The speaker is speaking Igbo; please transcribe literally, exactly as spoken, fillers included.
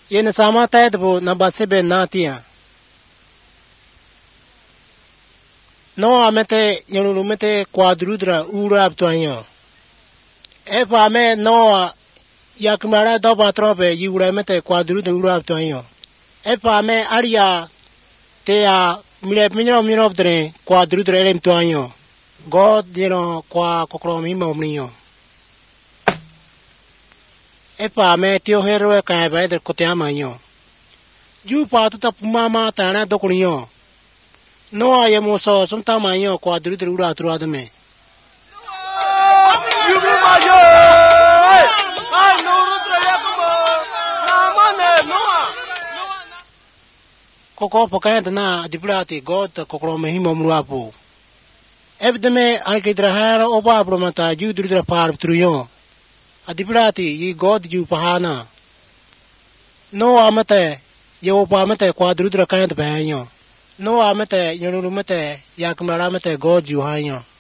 ये न सामाता है तो वो न बसे बे नातिया नो आमेते यनुरुमेते क्वाद्रुद्रा ura abtuanyo e pa me no yakmara do patrope yura mete क्वाद्रुद्रा ura abtuanyo e pa me aria te a mire minyo minyo dre क्वाद्रुद्रा elem tuanyo god dino kwa kokromi momniyo e pa me tio hero e ka ba de kotiamanyo ju pa ta pumama ta na dokuniyo no ayemo so sumta manyo क्वाद्रुद्रा ura atruadme Koko pokoknya na diplati god kokro mehimo mruapo ebdeme alkidrahara oba promata judrudra par truyo adiplati yi god ju pahana no amate ye opa amate quadrudra kant bayo no amate yonurumate yakmara amate god ju hayo